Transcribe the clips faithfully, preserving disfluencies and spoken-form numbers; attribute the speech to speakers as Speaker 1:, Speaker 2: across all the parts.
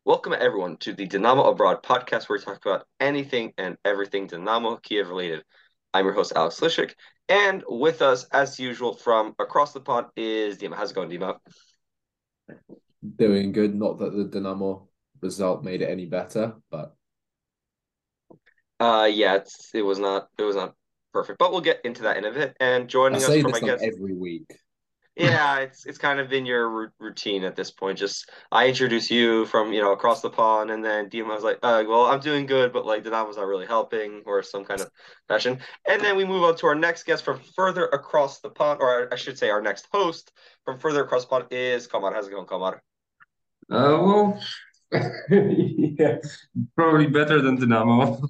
Speaker 1: Welcome everyone to the Dynamo Abroad podcast where we talk about anything and everything Dynamo Kiev related. I'm your host Alex Lishik, and with us as usual from across the pond is Dima. How's it going, Dima?
Speaker 2: Doing good. Not that the Dynamo result made it any better, but
Speaker 1: Uh yeah, it's it was not it was not perfect, but we'll get into that in a bit. And
Speaker 2: I
Speaker 1: joining us
Speaker 2: say
Speaker 1: from I
Speaker 2: this like
Speaker 1: guess
Speaker 2: every week.
Speaker 1: yeah, it's it's kind of been your ru- routine at this point. Just I introduce you from, you know, across the pond, and then Dima was like, uh, well, I'm doing good, but like Dynamo's not really helping, or some kind of fashion. And then we move on to our next guest from further across the pond, or I should say, our next host from further across the pond is Kamar. How's it going, Kamar?
Speaker 3: Uh, well, yeah, probably better than Dynamo,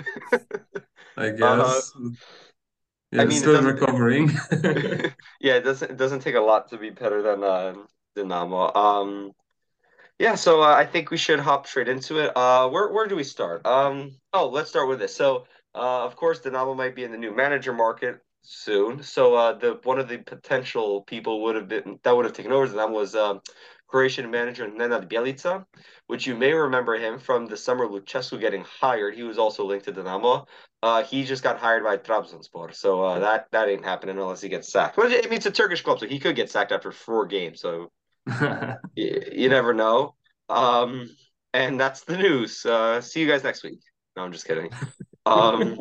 Speaker 3: I
Speaker 1: Uh,
Speaker 3: guess.
Speaker 1: I
Speaker 3: Yeah,
Speaker 1: mean, it
Speaker 3: still
Speaker 1: doesn't.
Speaker 3: recovering.
Speaker 1: Yeah, it doesn't. It doesn't take a lot to be better than uh, Dynamo. Um, Yeah, so uh, I think we should hop straight into it. Uh, where where do we start? Um, oh, let's start with this. So, uh, of course, Dinamo might be in the new manager market soon. So, uh, the one of the potential people would have been that would have taken over Dinamo was um, Croatian manager Nenad Bjelica, which you may remember him from the summer Lucescu getting hired. He was also linked to Dinamo. Uh, he just got hired by Trabzonspor, so uh, that that ain't happening unless he gets sacked. But I mean, it's a Turkish club, so he could get sacked after four games. So you, you never know. Um, and that's the news. Uh, see you guys next week. No, I'm just kidding. Um,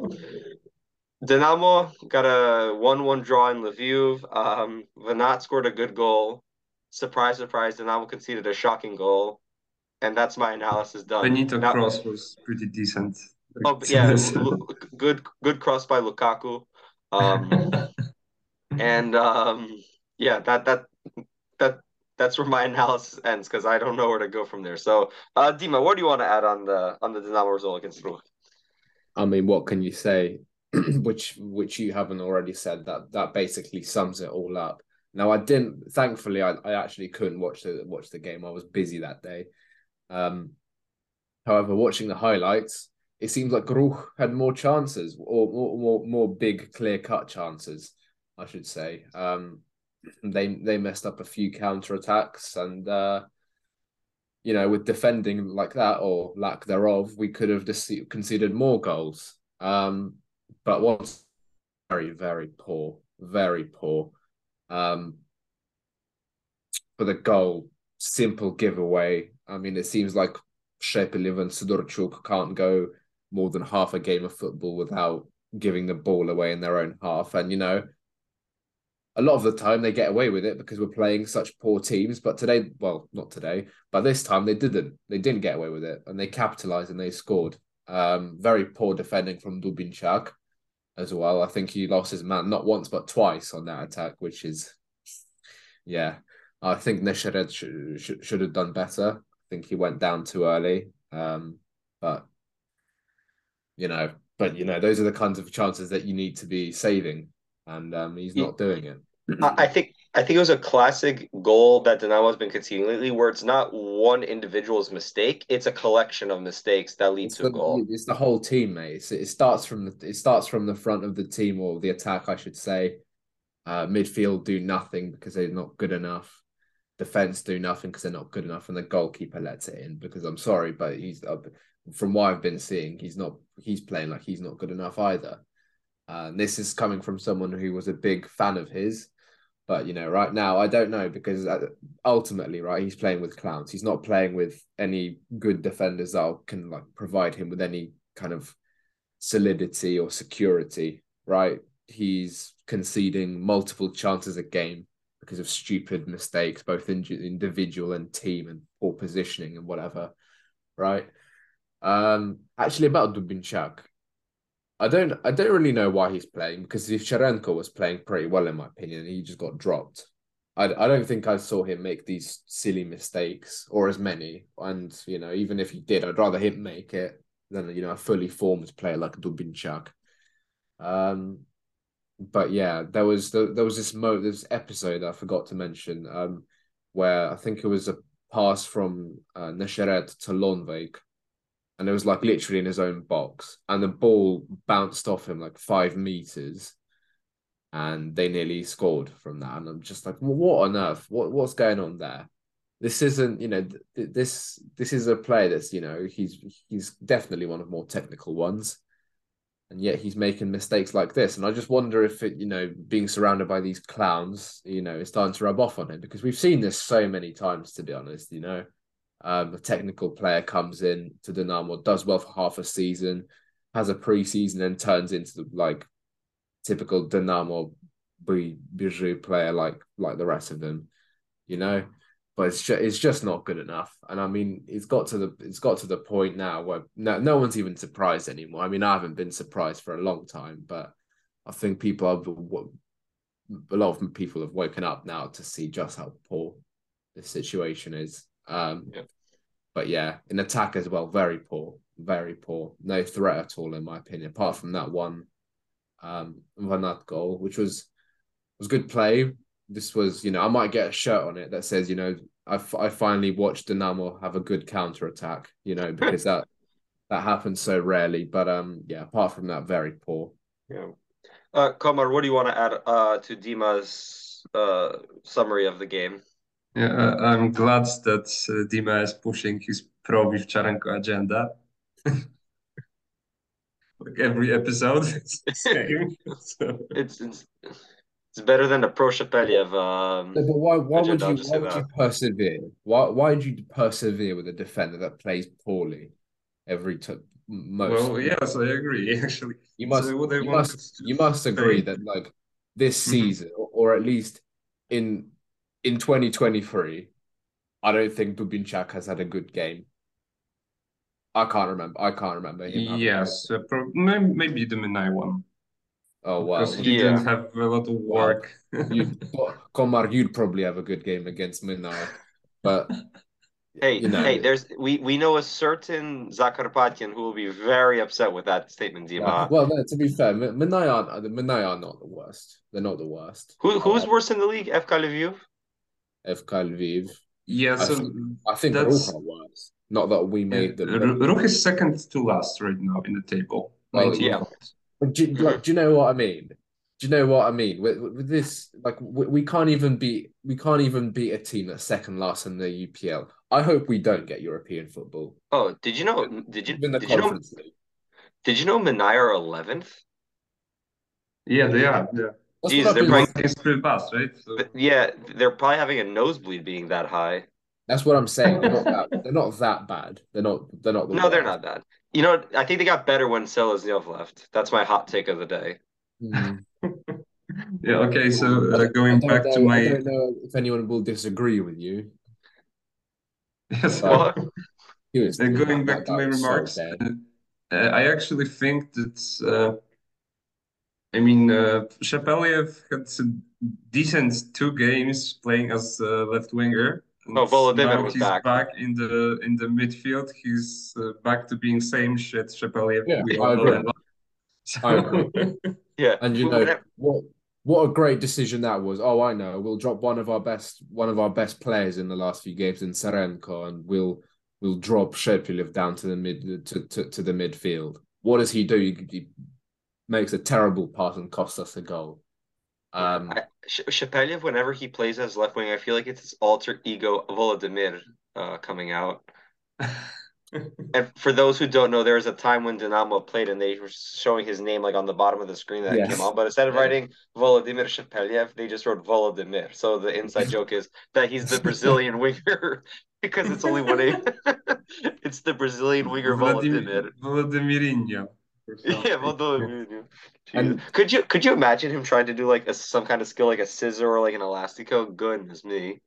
Speaker 1: Dinamo got a one one draw in Lviv. Um, Vanat scored a good goal. Surprise, surprise, Dinamo conceded a shocking goal. And that's my analysis done.
Speaker 3: Benito
Speaker 1: Now,
Speaker 3: Cross was pretty decent.
Speaker 1: oh, yeah, good good cross by Lukaku. Um, and um, yeah, that that that that's where my analysis ends because I don't know where to go from there. So, uh, Dima, what do you want to add on the on the Dinamo result against Ruch?
Speaker 2: I mean, what can you say? which which you haven't already said. That that basically sums it all up. Now, I didn't. Thankfully, I, I actually couldn't watch the watch the game. I was busy that day. Um, However, watching the highlights, it seems like Ruch had more chances, or more more, more big, clear cut chances, I should say. Um, they they messed up a few counter attacks, and uh, you know, with defending like that or lack thereof, we could have just conceded more goals. Um, but was very very poor, very poor. Um, for the goal, simple giveaway. I mean, it seems like Shepelev and Sidorchuk can't go more than half a game of football without giving the ball away in their own half. And, you know, a lot of the time they get away with it because we're playing such poor teams. But today, well, not today, but this time they didn't. They didn't get away with it and they capitalized and they scored. Um, very poor defending from Dubinchak as well. I think he lost his man not once but twice on that attack, which is yeah. I think Nesheret should, should should have done better. I think he went down too early. Um, but you know, but you know, those are the kinds of chances that you need to be saving, and um, he's not doing it.
Speaker 1: I I think I think it was a classic goal that Dinamo has been conceding lately, where it's not one individual's mistake; it's a collection of mistakes that lead
Speaker 2: It's
Speaker 1: to a
Speaker 2: the
Speaker 1: goal.
Speaker 2: it's the whole team, mate. It's, it starts from the it starts from the front of the team or the attack, I should say. Uh, midfield do nothing because they're not good enough. Defense do nothing because they're not good enough, and the goalkeeper lets it in because I'm sorry, but he's uh, from what I've been seeing, he's not he's playing like he's not good enough either. Uh, and this is coming from someone who was a big fan of his, but you know, right now I don't know because uh, ultimately, right, he's playing with clowns. He's not playing with any good defenders that can like provide him with any kind of solidity or security. Right, he's conceding multiple chances a game because of stupid mistakes, both in, individual and team, and poor positioning and whatever. Right. Um. Actually, about Dubinchak, I don't. I don't really know why he's playing because Zivcharenko was playing pretty well in my opinion. He just got dropped. I, I don't think I saw him make these silly mistakes or as many. And you know, even if he did, I'd rather him make it than you know a fully formed player like Dubinchak. Um, but yeah, there was the, there was this mo this episode I forgot to mention um, where I think it was a pass from uh, Nesheret to Lonvik, and it was like literally in his own box, and the ball bounced off him like five meters, and they nearly scored from that. And I'm just like, what on earth? What what's going on there? this isn't, you know, th- this this is a player that's, you know, he's he's definitely one of more technical ones, and yet he's making mistakes like this. And I just wonder if it, you know, being surrounded by these clowns, you know, is starting to rub off on him, because we've seen this so many times, to be honest. You know, um, a technical player comes in to Dynamo, does well for half a season, has a preseason, and turns into the like typical Dynamo Bijou player, like like the rest of them. You know, but it's just, it's just not good enough. And I mean, it's got to the it's got to the point now where no, no one's even surprised anymore. I mean, I haven't been surprised for a long time, but I think people have, a lot of people have woken up now to see just how poor the situation is. Um,
Speaker 1: Yeah.
Speaker 2: But yeah, in attack as well, very poor, very poor. No threat at all, in my opinion, apart from that one um Van Aert goal, which was was good play. This was, you know, I might get a shirt on it that says, you know, I, I finally watched Dynamo have a good counter attack, you know, because that that happens so rarely. But um, yeah, apart from that, very poor.
Speaker 1: Yeah. Uh, Komar, what do you want to add uh, to Dima's uh, summary of the game?
Speaker 3: Yeah, uh, I'm glad that uh, Dima is pushing his pro Vivcharenko agenda. Like every episode, it's the same. So,
Speaker 1: It's it's it's better than the Pro Shepeliev um,
Speaker 2: No, but why why would
Speaker 1: agenda. I'll
Speaker 2: you
Speaker 1: just
Speaker 2: why
Speaker 1: say
Speaker 2: would
Speaker 1: that.
Speaker 2: you persevere? Why why would you persevere with a defender that plays poorly every t most?
Speaker 3: well, yes, I agree, actually.
Speaker 2: You must
Speaker 3: So what I
Speaker 2: you
Speaker 3: wanted
Speaker 2: must
Speaker 3: to
Speaker 2: you must agree
Speaker 3: say.
Speaker 2: that like this
Speaker 3: Mhm.
Speaker 2: season, or, or at least in in twenty twenty-three, I don't think Dubinchak has had a good game. I can't remember. I can't remember him having a good
Speaker 3: Yes,
Speaker 2: game.
Speaker 3: uh, pro maybe, maybe the Minai one,
Speaker 2: Oh
Speaker 3: because
Speaker 2: wow,
Speaker 3: he didn't
Speaker 1: Yeah.
Speaker 3: have a lot of
Speaker 2: wow.
Speaker 3: work.
Speaker 2: You Komar, you'd probably have a good game against Minai, but
Speaker 1: Hey,
Speaker 2: you
Speaker 1: hey,
Speaker 2: know,
Speaker 1: there's we we know a certain Zakarpatyan who will be very upset with that statement,
Speaker 2: yeah.
Speaker 1: Dima.
Speaker 2: Well, no, to be fair, M- Minai aren't the Minai are not the worst. They're not the worst.
Speaker 1: Who
Speaker 2: Uh,
Speaker 1: who's worse in the league? F K Lviv?
Speaker 2: F K Lviv.
Speaker 3: Yeah,
Speaker 2: I
Speaker 3: so
Speaker 2: think I think Ruch
Speaker 3: that's
Speaker 2: are worse. Not that we
Speaker 3: yeah.
Speaker 2: made them, but
Speaker 3: R- Ruch is second to last right now in the table,
Speaker 2: well,
Speaker 3: nineteen
Speaker 1: Yeah.
Speaker 3: points.
Speaker 2: but do,
Speaker 1: Hmm.
Speaker 2: like, do you know what I mean? Do you know what I mean? With, with this, like, we, we can't even beat we can't even beat a team that's second last in the U P L. I hope we don't get European football,
Speaker 1: Oh, did you know?
Speaker 2: even,
Speaker 1: Did you
Speaker 2: even the
Speaker 1: did you know?
Speaker 2: Conference League.
Speaker 1: Did you know Minai are eleventh?
Speaker 3: Yeah, they are. Yeah,
Speaker 2: That's what
Speaker 1: Geez,
Speaker 2: I've
Speaker 1: they're
Speaker 2: been
Speaker 1: probably
Speaker 3: nineteen
Speaker 2: saying.
Speaker 3: is pretty fast, right? So.
Speaker 1: yeah, they're probably having a nosebleed being that high.
Speaker 2: That's what I'm saying. They're not that they're not that bad. They're not they're not the
Speaker 1: No, they're
Speaker 2: worst.
Speaker 1: not bad. You know, I think they got better when Selesnyov left. That's my hot take of the day.
Speaker 2: Hmm.
Speaker 3: Yeah, okay, so
Speaker 2: I
Speaker 3: uh,
Speaker 2: don't, I
Speaker 3: going
Speaker 2: don't
Speaker 3: back to
Speaker 2: know. I
Speaker 3: my
Speaker 2: don't know if anyone will disagree with you,
Speaker 3: yes,
Speaker 2: but
Speaker 1: What?
Speaker 3: uh,
Speaker 2: seriously,
Speaker 3: going
Speaker 2: that
Speaker 3: back
Speaker 2: that,
Speaker 3: to my
Speaker 2: that was so
Speaker 3: remarks,
Speaker 2: bad.
Speaker 3: uh, uh, I actually think that uh, I mean uh, Shapeliev had some decent two games playing as a left winger, and
Speaker 1: Oh, Volodymyr
Speaker 3: now
Speaker 1: was
Speaker 3: he's
Speaker 1: back.
Speaker 3: back in the in the midfield. He's uh, back to being same shit Shapeliev
Speaker 2: Yeah,
Speaker 3: we all
Speaker 2: I
Speaker 3: know
Speaker 2: agree.
Speaker 3: and love.
Speaker 2: I agree.
Speaker 3: So
Speaker 1: Yeah.
Speaker 2: And you know
Speaker 1: Whenever,
Speaker 2: what? What a great decision that was. Oh, I know. We'll drop one of our best one of our best players in the last few games in Serenko, and we'll we'll drop Shepilov down to the mid to, to, to the midfield. What does he do? He, he makes a terrible pass and costs us a goal.
Speaker 1: yeah,
Speaker 2: Um,
Speaker 1: I, Sh Shepeliev, whenever he plays as left wing, I feel like it's his alter ego Volodymyr uh, coming out. And for those who don't know, there was a time when Dynamo played and they were showing his name like on the bottom of the screen that came
Speaker 2: yes.
Speaker 1: on. But instead of
Speaker 2: Yeah.
Speaker 1: writing Volodymyr Shepeliev, they just wrote Volodymyr. So the inside joke is that he's the Brazilian winger because it's only one name. It's the Brazilian winger
Speaker 3: Vladimir
Speaker 1: Volodymyr.
Speaker 3: Vladimirinho or
Speaker 1: Yeah,
Speaker 3: something.
Speaker 1: Volodymyr. Jesus.
Speaker 2: And
Speaker 1: Could you could you imagine him trying to do like a, some kind of skill like a scissor or like an elastico? Goodness me.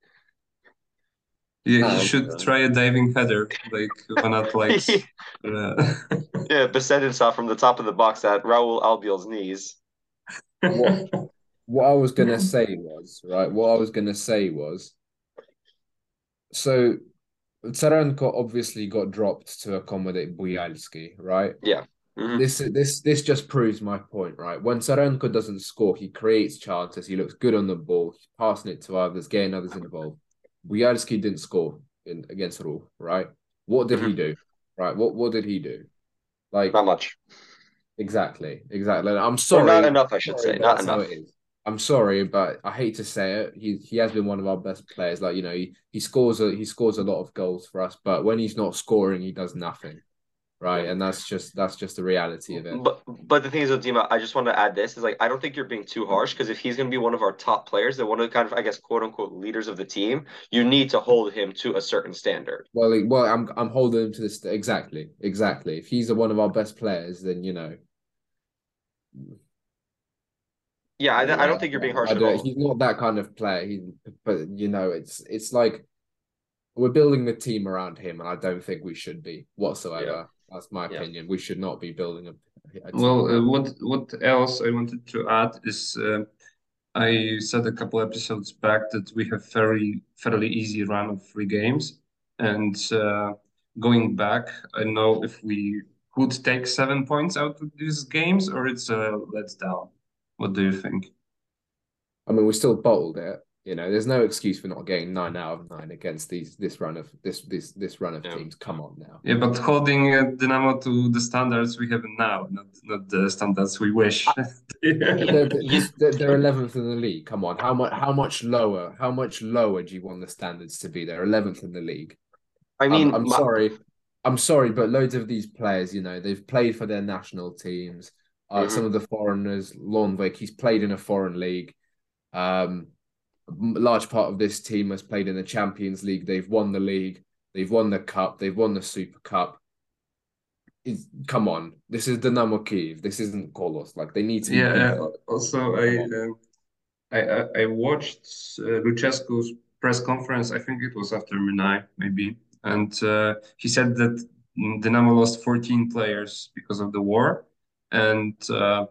Speaker 3: Yeah, he
Speaker 2: um,
Speaker 3: should try a diving header like Van Aert likes. Uh,
Speaker 1: Yeah, Besedin saw from the top of the box at Raul Albiol's knees.
Speaker 2: what what I was gonna say was right. What I was gonna say was so Tsarenko obviously got dropped to accommodate Bujalski, right?
Speaker 1: Yeah. Hmm.
Speaker 2: This this this just proves my point, right? When Tsarenko doesn't score, he creates chances. He looks good on the ball, he's passing it to others, getting others involved. Bujalski didn't score in against Rule, right? What did he
Speaker 1: Hmm.
Speaker 2: do? Right? What what did he do? Like
Speaker 1: Not much.
Speaker 2: exactly, exactly. I'm
Speaker 1: Or not
Speaker 2: sorry,
Speaker 1: enough, I should
Speaker 2: sorry,
Speaker 1: say.
Speaker 2: but
Speaker 1: Not
Speaker 2: that's how it
Speaker 1: enough.
Speaker 2: is. I'm sorry, but I hate to say it. He he has been one of our best players. Like, you know, he, he scores a he scores a lot of goals for us, but when he's not scoring, he does nothing. Right.
Speaker 1: Yeah.
Speaker 2: And that's just that's just the reality of it.
Speaker 1: But but the thing is with Dima, I just want to add this is like I don't think you're being too harsh because if he's going to be one of our top players, then one of the kind of I guess quote unquote leaders of the team, you need to hold him to a certain standard.
Speaker 2: Well, he- well, I'm I'm holding him to this exactly, exactly. If he's one of our best players, then you know,
Speaker 1: Yeah,
Speaker 2: I don't
Speaker 1: I, I don't
Speaker 2: know.
Speaker 1: think you're being harsh
Speaker 2: I
Speaker 1: at
Speaker 2: don't.
Speaker 1: all.
Speaker 2: He's not that kind of player. He, but you know, it's it's like we're building the team around him, and I don't think we should be
Speaker 1: Yeah,
Speaker 2: whatsoever. That's my
Speaker 1: yeah.
Speaker 2: opinion. We should not be building a, a team
Speaker 3: Well, uh,
Speaker 2: around.
Speaker 3: what what else I wanted to add is uh, I said a couple episodes back that we have fairly fairly easy run of three games, and uh, going back, I don't know if we could take seven points out of these games or it's a let's down. What do you think?
Speaker 2: I mean, we still bottled it. You know, there's no excuse for not getting nine out of nine against these this run of this this this run of
Speaker 1: Yeah.
Speaker 2: teams. Come on now.
Speaker 3: Yeah, but holding uh, Dynamo to the standards we have now, not not the standards we wish.
Speaker 1: I,
Speaker 2: But
Speaker 1: you,
Speaker 2: they're,
Speaker 1: you,
Speaker 2: they're, they're eleventh in the league. Come on, how much how much lower how much lower do you want the standards to be? They're eleventh in the league.
Speaker 1: I
Speaker 2: I'm
Speaker 1: mean,
Speaker 2: I'm
Speaker 1: my,
Speaker 2: sorry, I'm sorry, but loads of these players, you know, they've played for their national teams. Uh, some
Speaker 1: mhm.
Speaker 2: of the foreigners, Lornvik, he's played in a foreign league. Um, a large part of this team has played in the Champions League. They've won the league. They've won the cup. They've won the Super Cup. It's, come on, this is Dynamo Kiev. This isn't Kolos. Like they need to be
Speaker 3: Yeah.
Speaker 2: beaten.
Speaker 3: Uh, also, I
Speaker 2: Come on.
Speaker 3: uh, I I I watched uh, Lucescu's press conference. I think it was after Minai, maybe, and uh, he said that Dynamo lost fourteen players because of the war, and uh,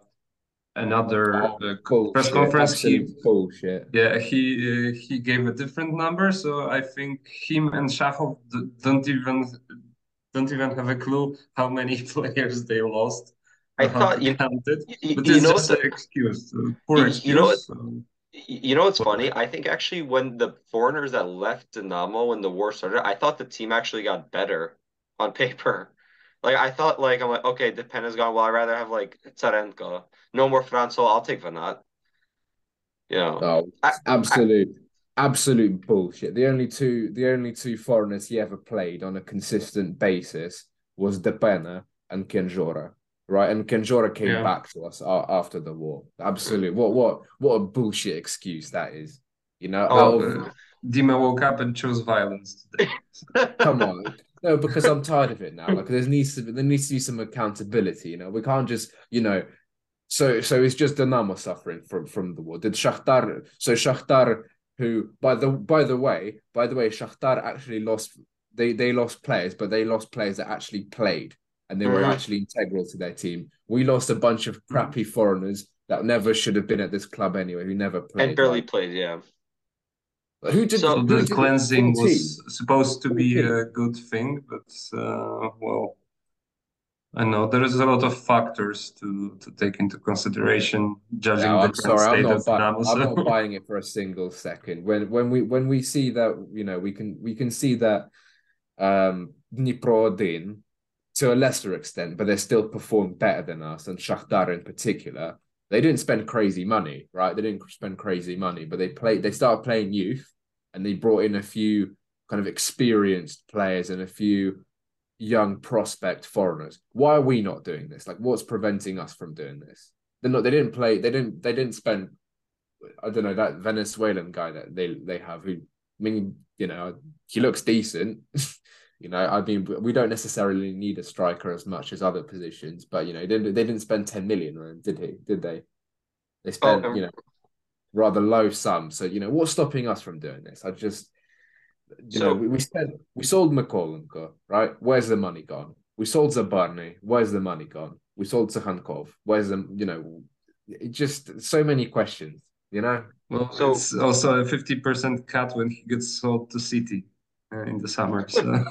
Speaker 3: another
Speaker 2: Oh,
Speaker 3: uh, press
Speaker 2: bullshit!
Speaker 3: conference he
Speaker 2: Absolute bullshit.
Speaker 3: yeah he uh, he gave a different number. So I think him and Shahov d- don't even don't even have a clue how many players they lost
Speaker 1: I
Speaker 3: or how to
Speaker 1: thought you,
Speaker 3: count it.
Speaker 1: you,
Speaker 3: But
Speaker 1: you
Speaker 3: it's
Speaker 1: know what
Speaker 3: just an
Speaker 1: the
Speaker 3: excuse, a
Speaker 1: you,
Speaker 3: poor
Speaker 1: you know what
Speaker 3: excuse. So,
Speaker 1: you know what's
Speaker 3: well,
Speaker 1: funny? I think actually when the foreigners that left Dynamo when the war started, I thought the team actually got better on paper. Like I thought, like I'm like, okay, Depena's gone. Well, I'd rather have like Tsarenko. No more Franco. I'll take Vanat. You know,
Speaker 2: Oh,
Speaker 1: I,
Speaker 2: it's
Speaker 1: I
Speaker 2: absolute, absolute bullshit. The only two, the only two foreigners he ever played on a consistent basis was Depena and Kenjora, right? And Kenjora came
Speaker 3: yeah.
Speaker 2: back to us a- after the war. Absolute, what, what, what a bullshit excuse that is. You know, out
Speaker 3: Well,
Speaker 2: of
Speaker 3: uh, Dima woke up and chose violence today.
Speaker 2: come on. No, because I'm tired of it now. Like there needs to be there needs to be some accountability. You know, we can't just you know. So so it's just Dynamo suffering from from the war. Did Shakhtar? So Shakhtar, who by the by the way, by the way, Shakhtar actually lost. They they lost players, but they lost players that actually played and they were
Speaker 1: Mhm.
Speaker 2: actually integral to their team. We lost a bunch of crappy foreigners that never should have been at this club anyway, who never
Speaker 1: And
Speaker 2: played.
Speaker 1: barely
Speaker 2: Like
Speaker 1: played. Yeah.
Speaker 2: who did
Speaker 3: So
Speaker 1: So
Speaker 2: who
Speaker 3: the
Speaker 2: did it?
Speaker 3: cleansing
Speaker 2: fourteen.
Speaker 3: was supposed to be a
Speaker 2: fourteen.
Speaker 3: good thing, but uh, well, I know there is a lot of factors to to take into consideration judging
Speaker 2: No,
Speaker 3: the
Speaker 2: I'm
Speaker 3: current
Speaker 2: sorry. I'm
Speaker 3: state
Speaker 2: not
Speaker 3: of
Speaker 2: bu-
Speaker 3: Dynamo.
Speaker 2: I'm
Speaker 3: So
Speaker 2: not buying it for a single second. When when we when we see that, you know, we can we can see that um Dnipro to a lesser extent, but they still perform better than us and Shakhtar in particular. They didn't spend crazy money, right? They didn't spend crazy money, but they played they started playing youth and they brought in a few kind of experienced players and a few young prospect foreigners. Why are we not doing this? Like what's preventing us from doing this? They're not they didn't play they didn't they didn't spend I don't know that Venezuelan guy that they they have who I mean you know he looks decent. You know, I mean, we don't necessarily need a striker as much as other positions, but you know, they didn't they didn't spend ten million on him, did he? Did they? They
Speaker 1: oh,
Speaker 2: spent, you
Speaker 1: and
Speaker 2: know, rather low sums. So, you know, what's stopping us from doing this? I just, you know,
Speaker 1: so
Speaker 2: we, we spent we sold McCollenko, right? Where's the money gone? We sold Zabarny. Where's the money gone? We sold Sakhankov. Where's the, you know, it just so many questions, you know?
Speaker 3: well,
Speaker 1: so
Speaker 3: it's also a fifty percent cut when he gets sold to City uh, in the summer. So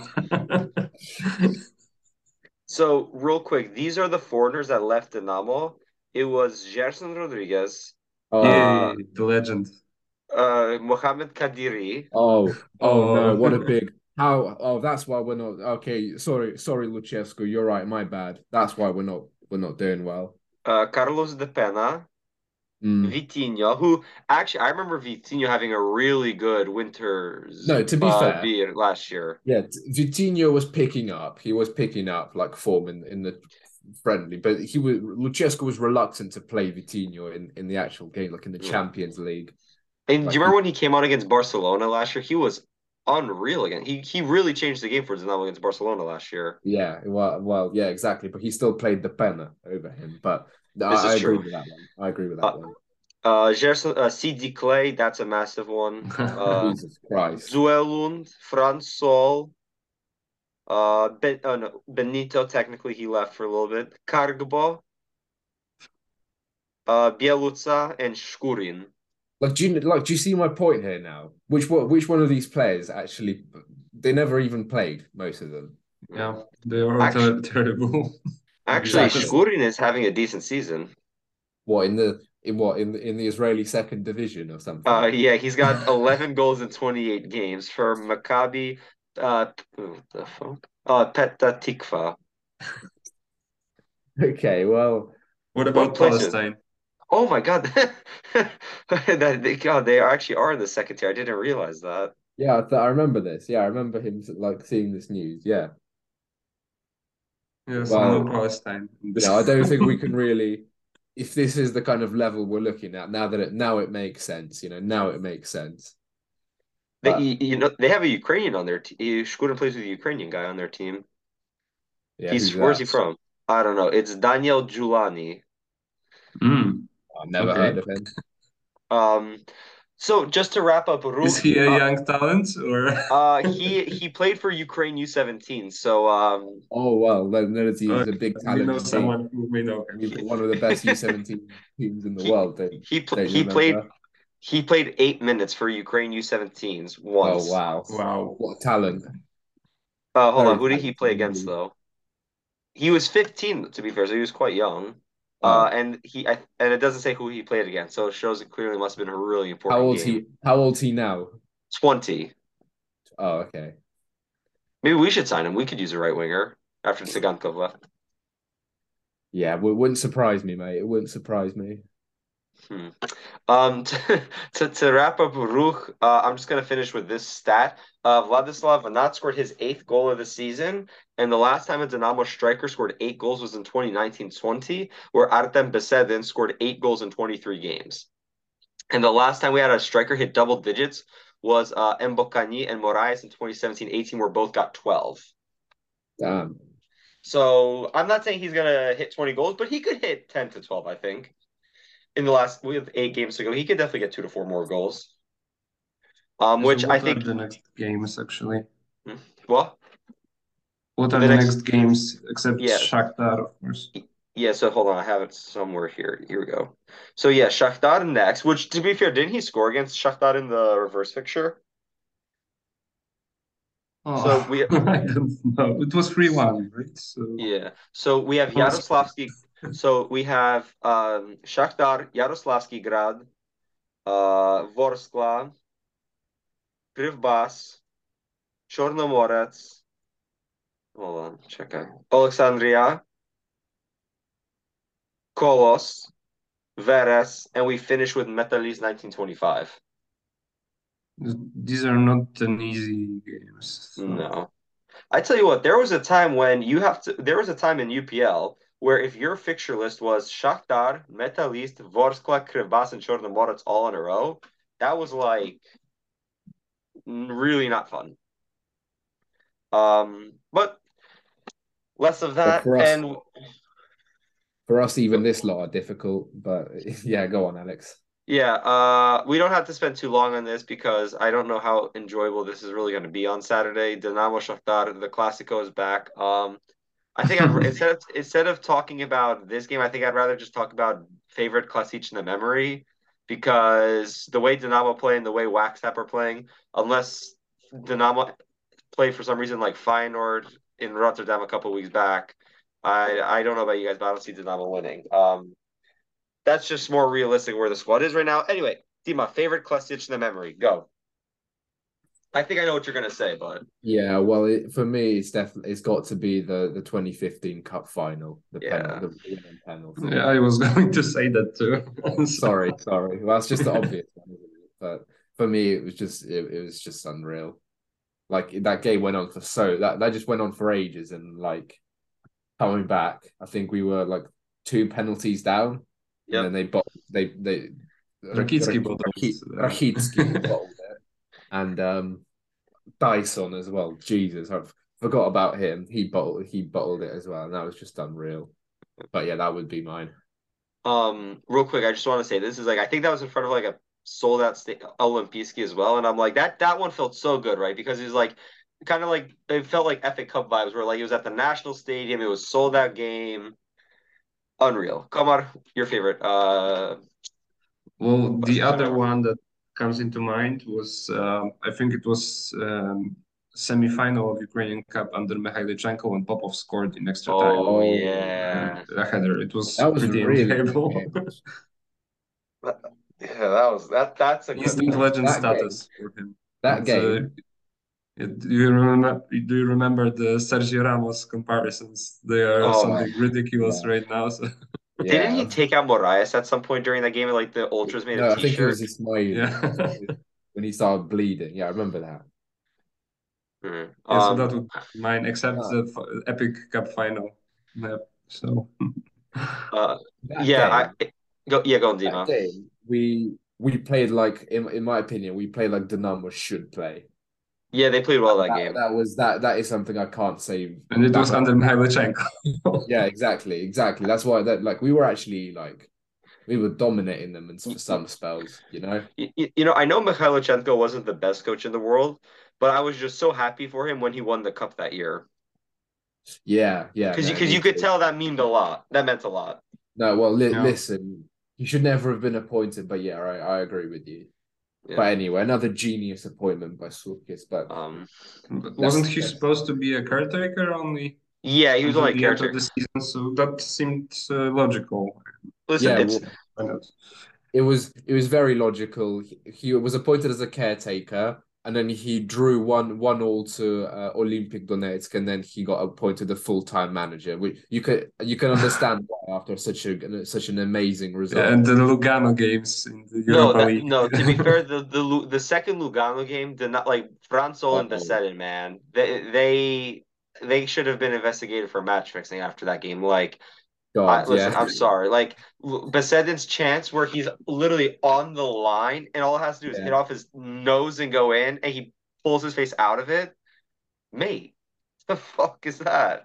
Speaker 1: so real quick, these are the foreigners that left Dynamo. It was Gerson Rodriguez, uh,
Speaker 2: Uh
Speaker 3: yeah, the legend.
Speaker 1: uh, Mohamed Kadiri.
Speaker 2: Oh, oh no,
Speaker 3: Oh,
Speaker 2: what a big how oh that's why we're not okay. Sorry, sorry, Luchescu, you're right, my bad. That's why we're not we're not doing well.
Speaker 1: Uh, Carlos de Pena,
Speaker 2: Mm.
Speaker 1: Vitinho, who actually I remember Vitinho having a really good winter's
Speaker 2: No, to be
Speaker 1: uh
Speaker 2: fair,
Speaker 1: beer last year.
Speaker 2: yeah, Vitinho was picking up. He was picking up like form in, in the friendly, but he was Lucescu was reluctant to play Vitinho in, in the actual game, like in the
Speaker 1: Yeah.
Speaker 2: Champions League.
Speaker 1: And do
Speaker 2: Like
Speaker 1: you remember
Speaker 2: he,
Speaker 1: when he came out against Barcelona last year? He was unreal again. He he really changed the game for Dinamo against Barcelona last year.
Speaker 2: yeah, well, well, yeah, exactly. But he still played the penna over him. But I,
Speaker 1: This
Speaker 2: I
Speaker 1: is
Speaker 2: agree
Speaker 1: true.
Speaker 2: with that one. I agree with that
Speaker 1: Uh,
Speaker 2: one.
Speaker 1: uh, Gerson, uh, C D Clay, that's a massive one. Uh,
Speaker 2: Jesus Christ.
Speaker 1: Zuelund, Franz Sol, uh, ben, uh, no, Benito. Technically, he left for a little bit. Kargbo, uh, Bieluca, and Shkurin.
Speaker 2: Like, do you like? Do you see my point here now? Which one? Which one of these players actually? They never even played. Most of them.
Speaker 3: Yeah,
Speaker 1: Mm.
Speaker 3: they are all ter
Speaker 1: Actually,
Speaker 3: terrible.
Speaker 1: actually,
Speaker 2: Exactly.
Speaker 3: Because
Speaker 1: Shkurin is having a decent season.
Speaker 2: What in the in what in the, in the Israeli second division or
Speaker 1: Uh,
Speaker 2: something?
Speaker 1: yeah, he's got eleven goals in twenty-eight games for Maccabi. Uh, what the fuck? Uh, Petah Tikva.
Speaker 2: Okay, well,
Speaker 3: what
Speaker 1: What
Speaker 3: about
Speaker 1: place is?
Speaker 3: Palestine?
Speaker 1: Oh my God, that they, God, they actually are in the second tier. I didn't realize that.
Speaker 2: yeah, I, th- I remember this. Yeah, I remember him like seeing this news. Yeah.
Speaker 3: Yeah, so no
Speaker 2: Well,
Speaker 3: Palestine.
Speaker 2: you know, I don't think we can really, if this is the kind of level we're looking at now that it now it makes sense. You know, now it makes sense.
Speaker 1: They,
Speaker 2: But
Speaker 1: you you know, they have a Ukrainian on their team. Shkurin plays with a Ukrainian guy on their team.
Speaker 2: yeah,
Speaker 1: He's
Speaker 2: who's
Speaker 1: where's
Speaker 2: that?
Speaker 1: he from? I don't know. It's Daniel Julani.
Speaker 3: Mm,
Speaker 2: I've never heard
Speaker 3: okay.
Speaker 2: of him.
Speaker 1: Um, so just to wrap up
Speaker 3: Is
Speaker 1: Ruch,
Speaker 3: he a
Speaker 1: uh,
Speaker 3: young talent or?
Speaker 1: uh, he he played for Ukraine U seventeen. So um,
Speaker 2: Oh well, then then
Speaker 3: Uh,
Speaker 2: he's a big
Speaker 3: we
Speaker 2: talent
Speaker 3: know
Speaker 2: indeed.
Speaker 3: someone who may know
Speaker 2: And
Speaker 3: him.
Speaker 2: we've got one of the
Speaker 1: he
Speaker 2: best U seventeen teams in the
Speaker 1: he
Speaker 2: world. Don't,
Speaker 1: he pl
Speaker 2: don't you
Speaker 1: he played
Speaker 2: remember?
Speaker 1: he played eight minutes for Ukraine U seventeens
Speaker 2: Oh
Speaker 1: once.
Speaker 2: wow,
Speaker 3: Wow.
Speaker 2: what a talent!
Speaker 1: Uh, hold on,
Speaker 2: Very
Speaker 1: who did he
Speaker 2: talented
Speaker 1: play against
Speaker 2: indeed.
Speaker 1: though? He was fifteen to be fair, so he was quite young. Uh,
Speaker 2: Oh,
Speaker 1: and he I, and it doesn't say who he played against, so it shows it clearly must have been a really
Speaker 2: how
Speaker 1: important
Speaker 2: old's
Speaker 1: game.
Speaker 2: he? How old's he now?
Speaker 1: twenty.
Speaker 2: Oh, okay.
Speaker 1: Maybe we should sign him. We could use a right winger after Tsigankov left.
Speaker 2: Yeah, it wouldn't surprise me, mate. It wouldn't surprise me.
Speaker 1: Hmm. Um, to, to, to wrap up Ruch, uh, I'm just going to finish with this stat. Uh, Vladislav Anat scored his eighth goal of the season, and the last time a Dynamo striker scored eight goals was in twenty nineteen twenty, where Artem Besedin scored eight goals in twenty-three games. And the last time we had a striker hit double digits was uh, Mbokani and Moraes in twenty seventeen eighteen, where both got twelve.
Speaker 2: Damn.
Speaker 1: So I'm not saying he's going to hit twenty goals, but he could hit ten to twelve, I think. In the last, we have eight games to go. He could definitely get two to four more goals. Um,
Speaker 3: So
Speaker 1: which I
Speaker 3: what are
Speaker 1: think,
Speaker 3: the next games actually?
Speaker 1: well,
Speaker 3: What are
Speaker 1: the
Speaker 3: the
Speaker 1: next,
Speaker 3: next games except
Speaker 1: yeah,
Speaker 3: Shakhtar, of course?
Speaker 1: yeah. So hold on, I have it somewhere here. Here we go. So yeah, Shakhtar next. Which, to be fair, didn't he score against Shakhtar in the reverse fixture? So
Speaker 3: Oh,
Speaker 1: we,
Speaker 3: I don't know. It was three one, right? So
Speaker 1: yeah. So we have
Speaker 3: not
Speaker 1: Yaroslavsky. So we have um Shakhtar, Yaroslavsky Grad, uh, Vorskla, Krivbas, Chornomorets. Hold on, check out Alexandria, Kolos, Veres, and we finish with Metalist nineteen twenty-five.
Speaker 3: these are not an easy games. So
Speaker 1: No. I tell you what, there was a time when you have to, there was a time in U P L where if your fixture list was Shakhtar, Metalist, Vorskla, Krivbas, and Chornomorets all in a row, that was like really not fun. Um, but less of
Speaker 2: But
Speaker 1: that.
Speaker 2: for us,
Speaker 1: And
Speaker 2: for us, even this lot are difficult. But yeah, go on, Alex.
Speaker 1: yeah, uh, we don't have to spend too long on this because I don't know how enjoyable this is really going to be on Saturday. Dinamo Shakhtar, the Clasico is back. Um, I think I'd instead of instead of talking about this game, I think I'd rather just talk about favorite Klasic in the memory because the way Dinamo play and the way Waxtap are playing, unless Dinamo play for some reason like Feyenoord in Rotterdam a couple weeks back, I I don't know about you guys, but I don't see Dinamo winning. Um, that's just more realistic where the squad is right now. Anyway, Dima, favorite Klasic in the memory, go. I think I know what you're gonna say, but
Speaker 2: Yeah, well, it, for me, it's definitely it's got to be the the twenty fifteen Cup final, the penalty,
Speaker 1: yeah.
Speaker 2: the winning penalty.
Speaker 3: Yeah, I was going to say that too. So,
Speaker 2: Sorry, sorry. Well, that's just the obvious one, isn't it? But for me, it was just it, it was just unreal. Like that game went on for so that that just went on for ages, and like coming back, I think we were like two penalties down, and then
Speaker 1: Yep.
Speaker 2: they bot they they
Speaker 3: Rakicki bottled. Uh,
Speaker 2: Rakitsky bottled it, and um Dyson as well. Jesus, I forgot about him. He bottled he bottled it as well, and that was just unreal. But yeah, that would be mine.
Speaker 1: Um, real quick, I just want to say this is like I think that was in front of like a sold out sta Olimpijski as well, and I'm like that that one felt so good, right? Because it was like kind of like it felt like Epic Cup vibes, where like it was at the national stadium, it was sold out game, unreal. Come on, your favorite. Uh,
Speaker 3: well, the
Speaker 1: Classic
Speaker 3: other
Speaker 1: memory.
Speaker 3: one that comes into mind was um, I think it was um, semi-final of Ukrainian Cup under Mikhailichenko when Popov scored in extra time.
Speaker 1: Oh
Speaker 2: Oh,
Speaker 3: Uh,
Speaker 1: yeah,
Speaker 3: a header. It was
Speaker 2: that was a
Speaker 3: pretty
Speaker 2: really good
Speaker 3: enjoyable.
Speaker 2: game.
Speaker 1: yeah, that was that. That's a good.
Speaker 3: Instant legend
Speaker 2: That game,
Speaker 3: status for him.
Speaker 2: that
Speaker 3: And uh,
Speaker 2: game.
Speaker 3: it, do you remember? Do you remember the Sergio Ramos comparisons? They are
Speaker 1: Oh,
Speaker 2: Oh,
Speaker 3: something ridiculous
Speaker 2: yeah,
Speaker 3: right now. So,
Speaker 1: didn't he
Speaker 2: yeah.
Speaker 1: take out Moraes at some point during that game? Like the ultras made a
Speaker 2: No, I think it was
Speaker 1: T-shirt.
Speaker 2: Ismaili
Speaker 3: yeah.
Speaker 2: when he started bleeding. Yeah, I remember that.
Speaker 1: Mhm.
Speaker 3: Yeah, so
Speaker 1: Um,
Speaker 3: that would be mine, except
Speaker 2: No,
Speaker 3: the f- Epic Cup final. Yeah, so
Speaker 1: uh,
Speaker 2: that
Speaker 1: yeah,
Speaker 2: game,
Speaker 1: I go. Yeah, go on,
Speaker 2: that
Speaker 1: Dima.
Speaker 2: game, we we played like in in my opinion, we played like Dynamo should play.
Speaker 1: Yeah, they played well that
Speaker 2: That
Speaker 1: game.
Speaker 2: that was that that is something I can't say
Speaker 3: and it was
Speaker 2: back.
Speaker 3: under Mikhailichenko.
Speaker 2: Yeah, exactly, exactly. That's why that like we were actually like we were dominating them in, for some spells, you know.
Speaker 1: You, you know, I know Mikhailichenko wasn't the best coach in the world, but I was just so happy for him when he won the cup that year.
Speaker 2: Yeah, yeah,
Speaker 1: Because you,
Speaker 2: no,
Speaker 1: because
Speaker 2: me
Speaker 1: you could
Speaker 2: too.
Speaker 1: tell that meant a lot. That meant a lot.
Speaker 2: No, well, li
Speaker 3: Yeah,
Speaker 2: listen, he should never have been appointed, but yeah, I, I agree with you.
Speaker 1: Yeah.
Speaker 2: But anyway, another genius appointment by Sulkis, but
Speaker 1: Um.
Speaker 3: but wasn't
Speaker 2: let's
Speaker 3: he
Speaker 2: let's
Speaker 3: supposed to be a caretaker only
Speaker 1: Yeah, he was
Speaker 3: until
Speaker 1: only a
Speaker 3: the end of
Speaker 1: character.
Speaker 3: the season? So that seemed uh, logical.
Speaker 1: Listen,
Speaker 2: yeah,
Speaker 1: it's
Speaker 2: well,
Speaker 3: Why not?
Speaker 2: it was it was very logical. He, he was appointed as a caretaker, and then he drew one one all to uh, Olympic Donetsk, and then he got appointed a full time manager. Which you could you can understand why after such a such an amazing
Speaker 3: And
Speaker 2: result.
Speaker 3: the Lugano games in the
Speaker 1: no
Speaker 3: Europa
Speaker 1: that
Speaker 3: League.
Speaker 1: no. To be fair, the the Lu- the second Lugano game did not like Franzol and
Speaker 2: Oh
Speaker 1: Besedin, man. They they they should have been investigated for match fixing after that game. Like I
Speaker 2: God,
Speaker 1: listen,
Speaker 2: yeah,
Speaker 1: I'm sorry. Like Besedin's chance where he's literally on the line and all it has to do is hit
Speaker 2: yeah.
Speaker 1: off his nose and go in and he pulls his face out of it. Mate, the fuck is that?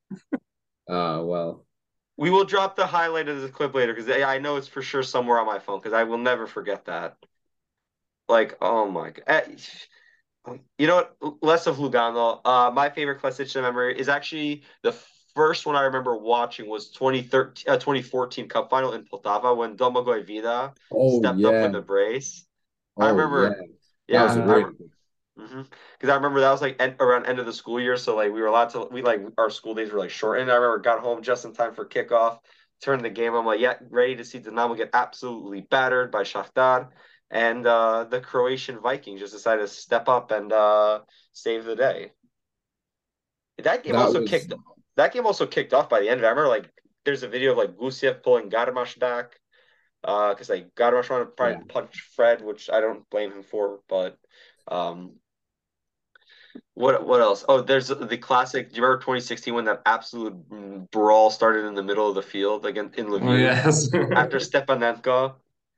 Speaker 2: Oh well.
Speaker 1: We will drop the highlight of the clip later because I know it's for sure somewhere on my phone because I will never forget that. Like, oh my God. Eh, You know what? Less of Lugano. Uh, my favorite Clasic memory is actually the first one I remember watching was twenty thirteen, uh, twenty fourteen Cup Final in Poltava when Domagoj Vida
Speaker 2: Oh
Speaker 1: stepped up
Speaker 2: yeah.
Speaker 1: with a brace. I
Speaker 2: Oh yeah.
Speaker 1: remember,
Speaker 2: That was
Speaker 1: yeah,
Speaker 2: a
Speaker 1: I
Speaker 3: Uh,
Speaker 2: really good.
Speaker 1: mm-hmm. Because I remember that was like end, around end of the school year, so like we were allowed to we like our school days were like shortened. I remember got home just in time for kickoff, turned the game. I'm like, yeah, ready to see Dinamo get absolutely battered by Shakhtar, and uh, the Croatian Vikings just decided to step up and uh, save the day. That game
Speaker 2: That
Speaker 1: also
Speaker 2: was
Speaker 1: kicked. That game also kicked off by the end of it. I remember like there's a video of like Gusiev pulling Garmash back uh because like Garmash wanted to
Speaker 2: yeah.
Speaker 1: probably punch Fred, which I don't blame him for, but um what what else? Oh, there's the classic. Do you remember twenty sixteen when that absolute mm, brawl started in the middle of the field, like in, in
Speaker 3: oh
Speaker 1: Lviv
Speaker 3: yes.
Speaker 1: after Stepanenko?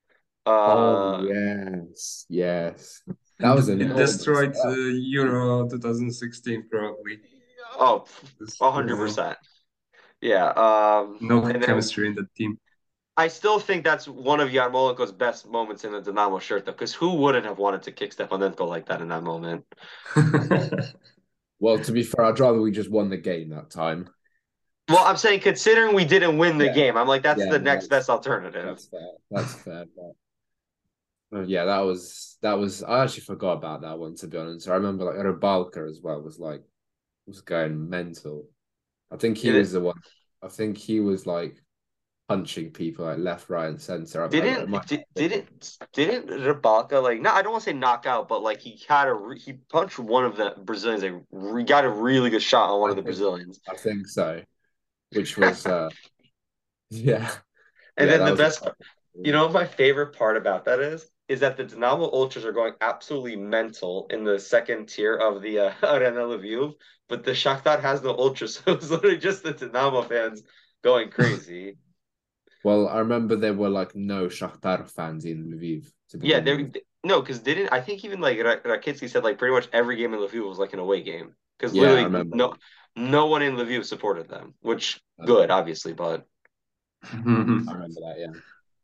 Speaker 2: Oh
Speaker 1: Uh,
Speaker 2: yes, yes. That
Speaker 3: And
Speaker 2: was an
Speaker 3: it
Speaker 2: enormous.
Speaker 3: destroyed uh, Euro twenty sixteen probably.
Speaker 1: oh,
Speaker 3: This,
Speaker 1: a hundred
Speaker 3: uh,
Speaker 1: percent. Yeah. Um,
Speaker 3: no
Speaker 1: and then
Speaker 3: chemistry in the team.
Speaker 1: I still think that's one of Yarmolenko's best moments in the Dynamo shirt, though, because who wouldn't have wanted to kick Stepanenko like that in that moment?
Speaker 2: Well, to be fair, I'd rather we just won the game that time.
Speaker 1: Well, I'm saying considering we didn't win the
Speaker 2: Yeah,
Speaker 1: game, I'm like that's
Speaker 2: yeah,
Speaker 1: the
Speaker 2: no,
Speaker 1: next
Speaker 2: that's
Speaker 1: best alternative.
Speaker 2: that's fair. That's fair. But, uh, yeah, that was that was. I actually forgot about that one to be honest. I remember like Rybalka as well was like was going mental. I think he
Speaker 1: It,
Speaker 2: was the one. I think he was like punching people like left, right, and center. I, I, I
Speaker 1: Didn't
Speaker 2: might
Speaker 1: did, didn't didn't Ribaka like no I don't want to say knock out but like he had a re- he punched one of the Brazilians like re, got a really good shot on one
Speaker 2: I
Speaker 1: of the
Speaker 2: think
Speaker 1: Brazilians.
Speaker 2: I think so, which was uh yeah
Speaker 1: And
Speaker 2: yeah
Speaker 1: then
Speaker 2: that
Speaker 1: the
Speaker 2: was a
Speaker 1: best,
Speaker 2: tough
Speaker 1: you
Speaker 2: one.
Speaker 1: know, what my favorite part about that is, is that the Dynamo Ultras are going absolutely mental in the second tier of the uh, Arena Lviv, but the Shakhtar has no Ultras, so it's literally just the Dynamo fans going crazy.
Speaker 2: Well, I remember there were like no Shakhtar fans in Lviv to
Speaker 1: Yeah,
Speaker 2: begin
Speaker 1: they
Speaker 2: with.
Speaker 1: no, because didn't I think even like Ra- Rakitsky said like pretty much every game in Lviv was like an away game because
Speaker 2: Yeah, I
Speaker 1: literally
Speaker 2: remember.
Speaker 1: no no one in Lviv supported them, which good obviously, but
Speaker 2: I remember that. Yeah.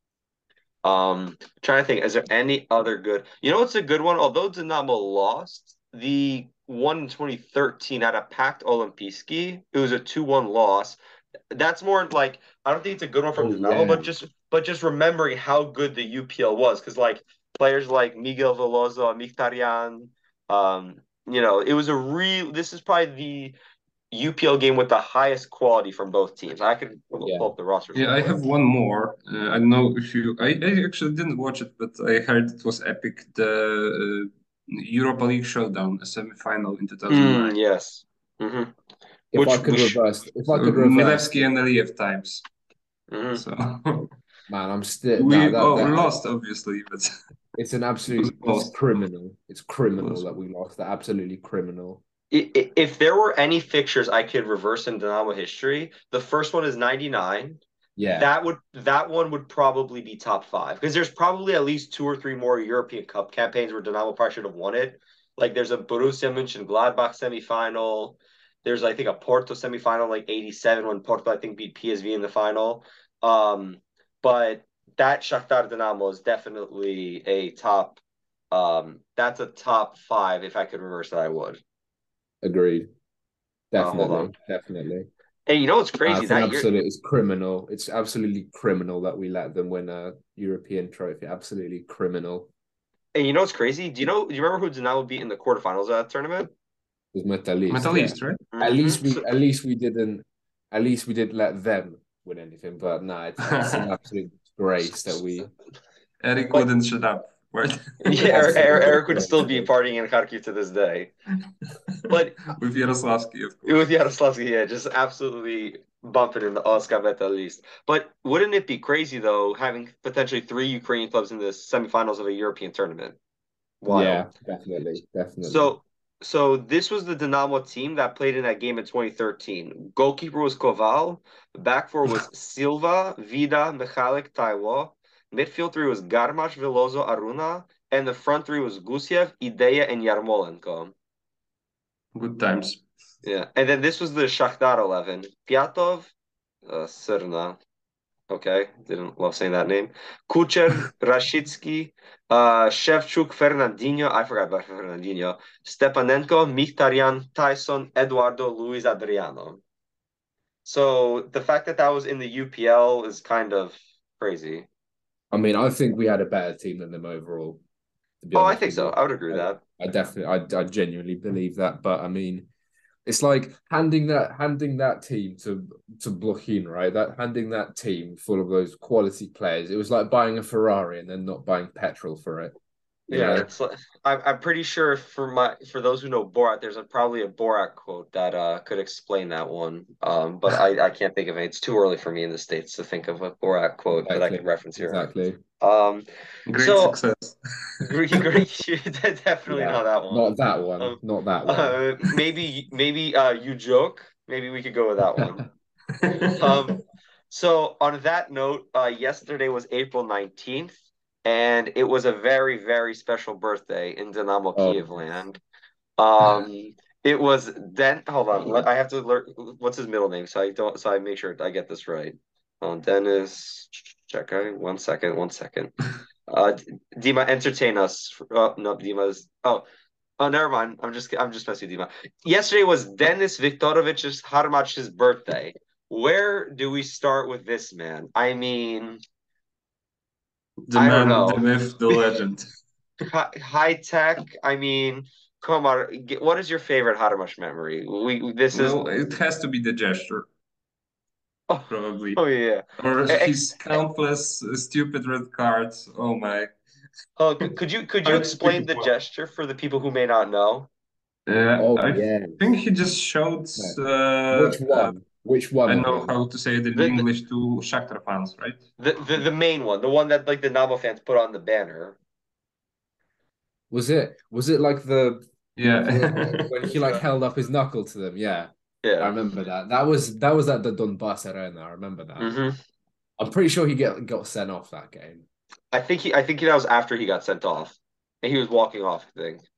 Speaker 1: Um, trying to think, is there any other good? You know, it's a good one. Although Dynamo lost, the one in twenty thirteen at a packed Olimpijski, it was a two one loss. That's more like I don't think it's a good one from
Speaker 2: Oh
Speaker 1: Dynamo,
Speaker 2: yeah.
Speaker 1: but just but just remembering how good the U P L was, because like players like Miguel Veloso, Mkhitaryan, um, you know, it was a real. This is probably the U P L game with the highest quality from both teams. I could pull
Speaker 2: Yeah.
Speaker 1: up the rosters
Speaker 3: Yeah,
Speaker 1: real
Speaker 3: I
Speaker 1: quick.
Speaker 3: have one more. Uh, I don't know if you. I, I actually didn't watch it, but I heard it was epic. The uh, Europa League showdown, a semi-final in
Speaker 1: Mm,
Speaker 3: two thousand nine.
Speaker 1: yes. hmm
Speaker 2: If I
Speaker 1: Which
Speaker 2: could
Speaker 1: which
Speaker 2: reverse, if I
Speaker 3: So
Speaker 2: could reverse,
Speaker 3: Milevski and Aliyev times.
Speaker 1: mhm.
Speaker 3: So
Speaker 2: man, I'm still no
Speaker 3: we
Speaker 2: that
Speaker 3: oh,
Speaker 2: that I,
Speaker 3: lost, obviously, but
Speaker 2: it's an
Speaker 3: it was
Speaker 2: absolute, it's
Speaker 3: close.
Speaker 2: criminal. It's criminal
Speaker 3: Close.
Speaker 2: that we lost. That absolutely criminal.
Speaker 1: If there were any fixtures I could reverse in Dynamo history, the first one is ninety-nine.
Speaker 2: Yeah.
Speaker 1: That would that one would probably be top five because there's probably at least two or three more European Cup campaigns where Dynamo probably should have won it. Like there's a Borussia Mönchengladbach semifinal. There's I think a Porto semifinal like eighty-seven when Porto I think beat P S V in the final. Um, but that Shakhtar Dynamo is definitely a top. Um, that's a top five. If I could reverse that, I would.
Speaker 2: Agreed.
Speaker 1: Uh, hold on.
Speaker 2: Definitely. Definitely.
Speaker 1: Hey, you know what's
Speaker 2: Uh,
Speaker 1: crazy
Speaker 2: it's an
Speaker 1: that year?
Speaker 2: absolute. It's criminal. It's absolutely criminal that we let them win a European trophy. Absolutely criminal.
Speaker 1: And you know what's crazy? Do you know? Do you remember who Dynamo beat in the quarterfinals of that tournament?
Speaker 2: It was Metalist. Yeah.
Speaker 3: Metalist, right?
Speaker 2: At least
Speaker 1: Mm-hmm.
Speaker 2: we.
Speaker 1: So,
Speaker 2: At least we didn't. At least we didn't let them win anything. But no, it's it's an absolute disgrace that we.
Speaker 3: Eric
Speaker 1: but
Speaker 3: wouldn't shut up, right?
Speaker 1: yeah, Eric,
Speaker 2: Absolute
Speaker 1: Eric would
Speaker 2: disgrace,
Speaker 1: still be
Speaker 2: mate.
Speaker 1: partying in Kharkiv to this day. But
Speaker 3: With Yaroslavsky, of
Speaker 1: with
Speaker 3: course.
Speaker 1: Yaroslavsky, yeah, just absolutely bumping in the Oscar Metalist. But wouldn't it be crazy though, having potentially three Ukrainian clubs in the semifinals of a European tournament? Wild.
Speaker 2: Yeah, definitely, definitely.
Speaker 1: So, so this was the Dynamo team that played in that game in twenty thirteen. Goalkeeper was Koval. Back four was Silva, Vida, Michalik, Taiwo. Midfield three was Garmash, Veloso, Aruna. And the front three was Gusiev, Ideya, and Yarmolenko.
Speaker 3: Good times.
Speaker 1: Yeah. And then this was the Shakhtar eleven. Pyatov, uh, Srna. Okay. Didn't love saying that name. Kucher, Rashitsky, uh, Shevchuk, Fernandinho. I forgot about Fernandinho. Stepanenko, Mkhitaryan, Tyson, Eduardo, Luis Adriano. So the fact that that was in the U P L is kind of crazy.
Speaker 2: I mean, I think we had a better team than them overall. To be
Speaker 1: Oh, I
Speaker 2: honest
Speaker 1: think
Speaker 2: with
Speaker 1: so.
Speaker 2: you,
Speaker 1: I would agree with
Speaker 2: I,
Speaker 1: that.
Speaker 2: I definitely, I, I genuinely believe that. But I mean, it's like handing that handing that team to to Blochin, right? That handing that team full of those quality players. It was like buying a Ferrari and then not buying petrol for it. You
Speaker 1: Yeah,
Speaker 2: know,
Speaker 1: it's like I'm I'm pretty sure for my for those who know Borat, there's a, probably a Borat quote that uh could explain that one. Um, but I I can't think of it. It's too early for me in the States to think of a Borat quote that I could
Speaker 2: exactly,
Speaker 1: reference here.
Speaker 2: exactly.
Speaker 1: Um,
Speaker 3: Great
Speaker 1: so
Speaker 3: success.
Speaker 1: great, great, definitely
Speaker 2: Yeah,
Speaker 1: not that one.
Speaker 2: not that one,
Speaker 1: Um,
Speaker 2: not that one.
Speaker 1: uh, maybe maybe uh you joke. Maybe we could go with that one. Um, so on that note, uh, yesterday was April nineteenth, and it was a very, very special birthday in Dynamo
Speaker 2: Oh,
Speaker 1: Kiev land. Um, it was Den. Hold on, I have to learn what's his middle name, so I don't, so I make sure I get this right. Oh, Dennis. Check out one second, one second. Uh, Dima, entertain us. Oh, no, Dima's. Oh, oh, never mind. I'm just, I'm just messing with Dima. Yesterday was Dennis Viktorovich's Harmach's birthday. Where do we start with this man? I mean,
Speaker 3: The
Speaker 1: I don't
Speaker 3: man, the
Speaker 1: know.
Speaker 3: myth, the legend.
Speaker 1: Hi- High tech. I mean, come on. Get- What is your favorite Haramach memory? We this is
Speaker 3: Well, it has to be the gesture.
Speaker 1: Oh,
Speaker 3: probably.
Speaker 1: oh yeah.
Speaker 3: Or
Speaker 1: Eh, eh,
Speaker 3: his countless uh, stupid red cards. Oh my.
Speaker 1: Oh, could, could you could you
Speaker 3: Quite
Speaker 1: explain
Speaker 3: stupid
Speaker 1: the
Speaker 3: one.
Speaker 1: gesture for the people who may not know?
Speaker 3: Uh,
Speaker 2: Oh
Speaker 3: I think
Speaker 2: yes.
Speaker 3: he just showed,
Speaker 2: No.
Speaker 3: uh,
Speaker 2: Which
Speaker 3: uh,
Speaker 2: one? Which
Speaker 3: I
Speaker 2: one
Speaker 3: don't
Speaker 2: of
Speaker 3: know
Speaker 2: them?
Speaker 3: how to say it in
Speaker 1: The, the
Speaker 3: English, to Shakhtar fans, right?
Speaker 1: the the the main one, the one that like the Namo fans put on the banner.
Speaker 2: Was it was it like the the
Speaker 3: Yeah.
Speaker 2: when he like held up his knuckle to them? Yeah. I
Speaker 1: Yeah.
Speaker 2: remember that. That was that was at the Donbass Arena. I remember that.
Speaker 1: hmm
Speaker 2: I'm pretty sure he get got sent off that game.
Speaker 1: I think he I think that was after he got sent off, and he was walking off. I think.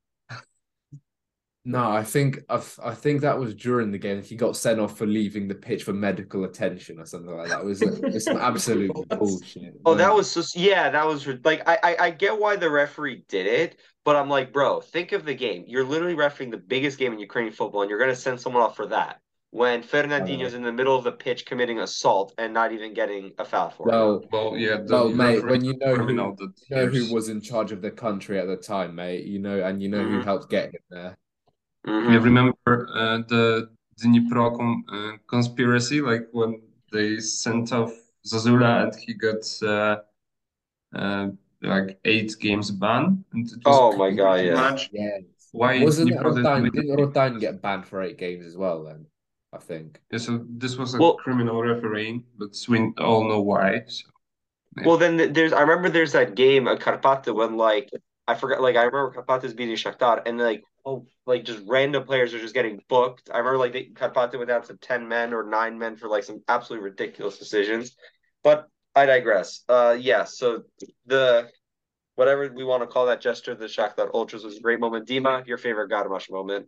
Speaker 2: No, I think I, I think that was during the game. He got sent off for leaving the pitch for medical attention or something like that. It was it was some absolute bullshit.
Speaker 1: Oh, that
Speaker 2: But
Speaker 1: was so. Yeah, that was like I, I I get why the referee did it, but I'm like, bro, think of the game. You're literally refereeing the biggest game in Ukrainian football, and you're gonna send someone off for that when
Speaker 2: I don't know.
Speaker 1: Fernandinho's in the middle of the pitch committing assault and not even getting a foul for it.
Speaker 2: Well,
Speaker 3: Well, yeah, the
Speaker 2: well, mate,
Speaker 3: referee is
Speaker 2: when you
Speaker 3: a
Speaker 2: know who
Speaker 3: criminal
Speaker 2: you
Speaker 3: that
Speaker 2: know who
Speaker 3: hears.
Speaker 2: was in charge of the country at the time, mate, you know, and you know who
Speaker 1: hmm
Speaker 2: helped get him there.
Speaker 3: I
Speaker 1: hmm
Speaker 3: remember uh, the Dnipro con uh, conspiracy, like when they sent off Zazula and he got uh, uh, like eight games ban, and it was
Speaker 1: Oh my God,
Speaker 3: pretty
Speaker 1: yeah.
Speaker 3: much
Speaker 2: Yes.
Speaker 3: why
Speaker 2: Wasn't
Speaker 3: Dnipro didn't
Speaker 2: Rotan
Speaker 3: win the
Speaker 2: didn't
Speaker 3: league.
Speaker 2: Rotan get banned for eight games as well then? I think.
Speaker 3: Yeah, so this was a
Speaker 1: Well,
Speaker 3: criminal refereeing, but we all know why. So yeah.
Speaker 1: Well, then th- there's I remember there's that game at Karpata when like I forgot like I remember Karpata's beating Shakhtar and like oh like just random players are just getting booked. I remember like they, Karpata went down to ten men or nine men for like some absolutely ridiculous decisions. But I digress. Uh yeah, so the whatever we want to call that gesture, the Shakhtar Ultras was a great moment. Dima, your favorite Garmash moment.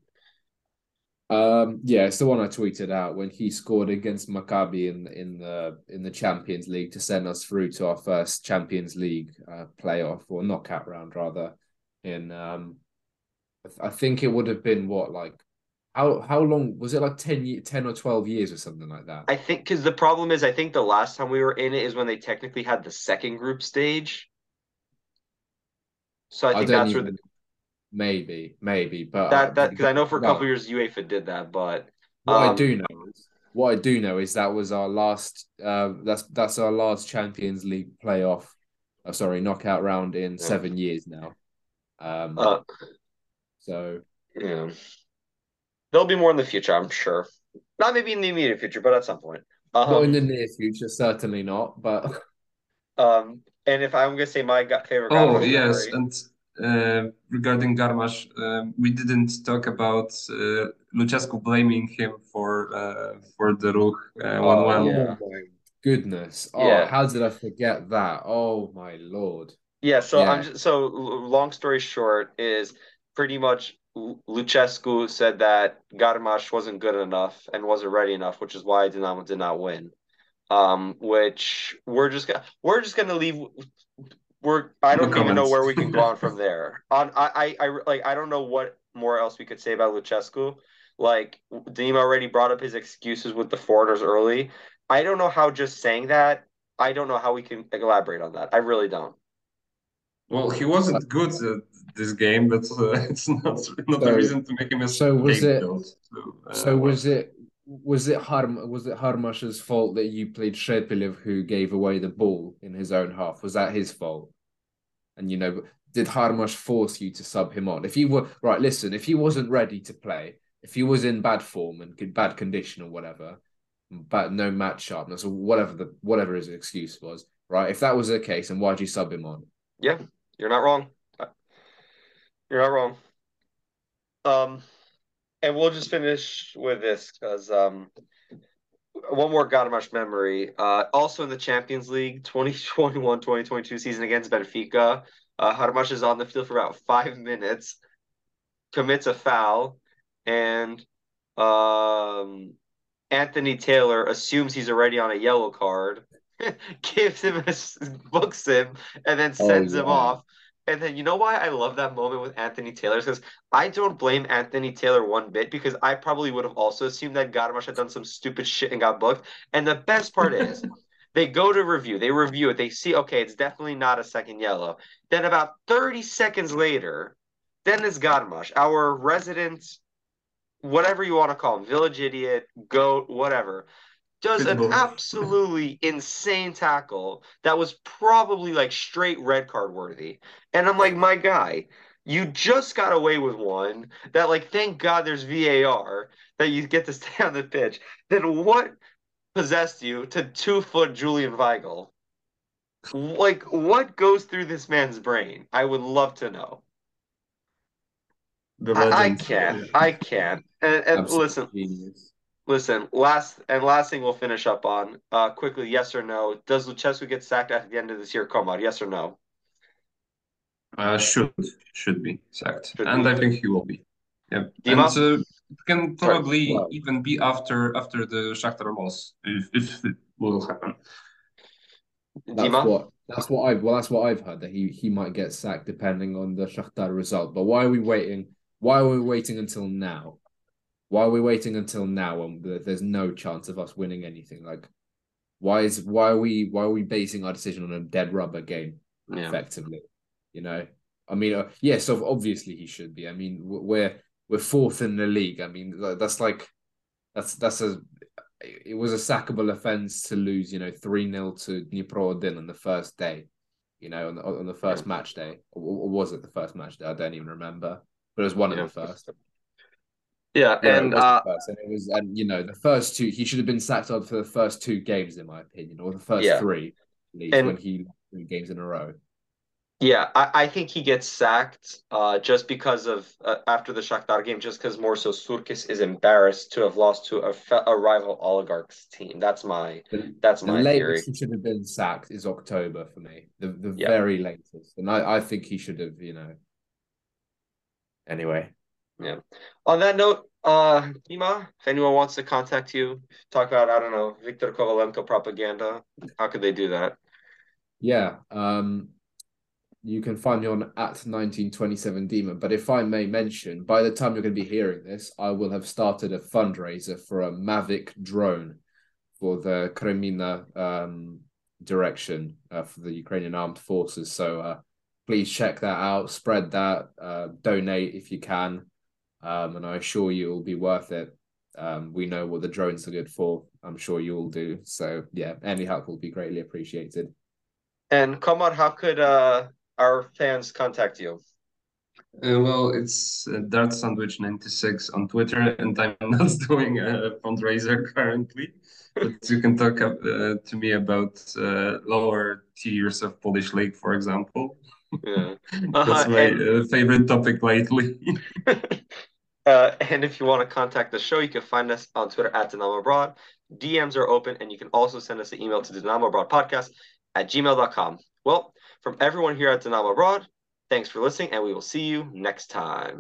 Speaker 2: Um, yeah, it's the one I tweeted out when he scored against Maccabi in in the in the Champions League to send us through to our first Champions League uh, playoff or knockout round rather. In um, I, th- I think it would have been what like how how long was it like ten ye- ten or twelve years or something like that?
Speaker 1: I think because the problem is I think the last time we were in it is when they technically had the second group stage. So I
Speaker 2: I
Speaker 1: think
Speaker 2: don't
Speaker 1: that's where the,
Speaker 2: even maybe maybe, but uh,
Speaker 1: that that because I know for a couple
Speaker 2: well,
Speaker 1: years UEFA did that, but
Speaker 2: what I
Speaker 1: um
Speaker 2: do know is what I do know is that was our last uh that's that's our last Champions League playoff uh, sorry knockout round in
Speaker 1: yeah.
Speaker 2: seven years now. Um
Speaker 1: uh
Speaker 2: so
Speaker 1: yeah. There'll be more in the future, I'm sure. Not maybe in the immediate future, but at some point.
Speaker 2: not in
Speaker 1: Um
Speaker 2: the near future, certainly not, but
Speaker 1: um and if I'm gonna say my go- favorite
Speaker 3: Oh,
Speaker 1: Garmash
Speaker 3: yes,
Speaker 1: memory,
Speaker 3: and uh, regarding Garmash, um, we didn't talk about uh, Lucescu blaming him for uh, for the Ruch uh,
Speaker 1: oh
Speaker 3: one one.
Speaker 2: oh
Speaker 1: yeah.
Speaker 2: my goodness. Oh,
Speaker 1: Yeah.
Speaker 2: how did I forget that? Oh my Lord.
Speaker 1: Yeah, so I'm
Speaker 2: Yeah.
Speaker 1: just so l- long story short is pretty much Lu- Lucescu said that Garmash wasn't good enough and wasn't ready enough, which is why Dinamo did not win. Um, which we're just gonna we're just gonna leave. We're I
Speaker 3: No
Speaker 1: don't even know
Speaker 3: comments.
Speaker 1: where we can go on from there. On I I, I like I don't know what more else we could say about Lucescu. Like Dima already brought up his excuses with the foreigners early. I don't know how just saying that. I don't know how we can elaborate on that. I really don't.
Speaker 3: Well, he wasn't good at this game, but uh, it's not not a
Speaker 2: So
Speaker 3: reason to make him a
Speaker 2: so was it
Speaker 3: scapegoat. So, uh,
Speaker 2: so
Speaker 3: well,
Speaker 2: was it was it Harm was it Harmash's fault that you played Shepelev who gave away the ball in his own half? Was that his fault? And you know, did Harmash force you to sub him on? If he were right, listen, if he wasn't ready to play, if he was in bad form and good bad condition or whatever, but no match sharpness or whatever the whatever his excuse was, right? If that was the case, then why'd you sub him on?
Speaker 1: Yeah, you're not wrong. You're not wrong. Um, and we'll just finish with this because um, one more Gadamesh memory. Uh, also in the Champions League twenty twenty-one twenty twenty-two season against Benfica, uh, Harmash is on the field for about five minutes, commits a foul, and um, Anthony Taylor assumes he's already on a yellow card, gives him a, books him, and then
Speaker 2: Oh
Speaker 1: sends him
Speaker 2: yeah.
Speaker 1: off. And then you know why I love that moment with Anthony Taylor? Because I don't blame Anthony Taylor one bit because I probably would have also assumed that Garmash had done some stupid shit and got booked. And the best part is they go to review, they review it, they see, okay, it's definitely not a second yellow. Then about thirty seconds later, Dennis Garmash, our resident, whatever you want to call him, village idiot, goat, whatever, does an
Speaker 3: Pitbull.
Speaker 1: absolutely insane tackle that was probably like straight red card worthy. And I'm like, my guy, you just got away with one that, like, thank God there's V A R that you get to stay on the pitch. Then what possessed you to two foot Julian Weigl? Like, what goes through this man's brain? I would love to know.
Speaker 3: The
Speaker 1: I, I
Speaker 3: legend.
Speaker 1: can't.
Speaker 3: Yeah.
Speaker 1: I can't. And, and
Speaker 2: Absolute
Speaker 1: listen,
Speaker 2: genius.
Speaker 1: listen. Last and last thing we'll finish up on uh, quickly. Yes or no? Does Lucescu get sacked at the end of this year, Komar? Yes or no?
Speaker 3: Uh, should should be sacked,
Speaker 1: Should
Speaker 3: and
Speaker 1: be.
Speaker 3: I think he will be. Yeah, and
Speaker 1: Dima?
Speaker 3: uh, it can
Speaker 1: Sorry.
Speaker 3: probably
Speaker 2: Well,
Speaker 3: even be after after the Shakhtar loss, if if it will happen.
Speaker 2: that's
Speaker 1: Dima?
Speaker 2: what that's what I've well that's what I've heard that he he might get sacked depending on the Shakhtar result. But why are we waiting? Why are we waiting until now? Why are we waiting until now when there's no chance of us winning anything? Like, why is why are we why are we basing our decision on a dead rubber game?
Speaker 1: Yeah.
Speaker 2: Effectively, you know. I mean, uh, yes, so obviously he should be. I mean, we're we're fourth in the league. I mean, that's like that's that's a it was a sackable offense to lose, you know, three nil to Dnipro on the first day, you know, on the, on the first
Speaker 1: Yeah.
Speaker 2: match day. Or, or was it the first match day? I don't even remember. But it was one
Speaker 1: Yeah.
Speaker 2: of the first.
Speaker 1: Yeah,
Speaker 2: Yeah,
Speaker 1: and
Speaker 2: it was
Speaker 1: uh,
Speaker 2: the first. And it was, and you know, the first two, he should have been sacked on for the first two games, in my opinion, or the first
Speaker 1: yeah,
Speaker 2: three, at least, when
Speaker 1: and
Speaker 2: he lost three games in a row.
Speaker 1: yeah, I, I think he gets sacked uh, just because of uh, after the Shakhtar game, just because more so Surkis is embarrassed to have lost to a, fe- a rival oligarchs team. That's my
Speaker 2: The,
Speaker 1: that's
Speaker 2: the
Speaker 1: my theory.
Speaker 2: latest he should have been sacked is October for me. The the
Speaker 1: Yeah.
Speaker 2: very latest. And I, I think he should have, you know. Anyway.
Speaker 1: Yeah. On that note, uh, Dima, if anyone wants to contact you, talk about, I don't know, Viktor Kovalenko propaganda, how could they do that?
Speaker 2: Yeah. Um you can find me on at nineteen twenty-seven Demon. But if I may mention, by the time you're going to be hearing this, I will have started a fundraiser for a Mavic drone for the Kremina um, direction uh, for the Ukrainian armed forces. So uh, please check that out, spread that, uh, donate if you can. Um, and I assure you it will be worth it. Um, we know what the drones are good for. I'm sure you all do. So yeah, any help will be greatly appreciated.
Speaker 1: And Komar, how could uh, our fans contact you?
Speaker 3: Uh, well, it's uh, Dart Sandwich ninety-six on Twitter, and I'm not doing a fundraiser currently. But you can talk uh, to me about uh, lower tiers of Polish League, for example.
Speaker 1: Yeah.
Speaker 3: That's
Speaker 1: Uh,
Speaker 3: my
Speaker 1: and
Speaker 3: uh, favorite topic lately.
Speaker 1: uh, and if you want to contact the show, you can find us on Twitter at Dynamo Abroad. D Ms are open, and you can also send us an email to Dynamo Abroad Podcast at gmail dot com. Well, from everyone here at Dynamo Abroad, thanks for listening, and we will see you next time.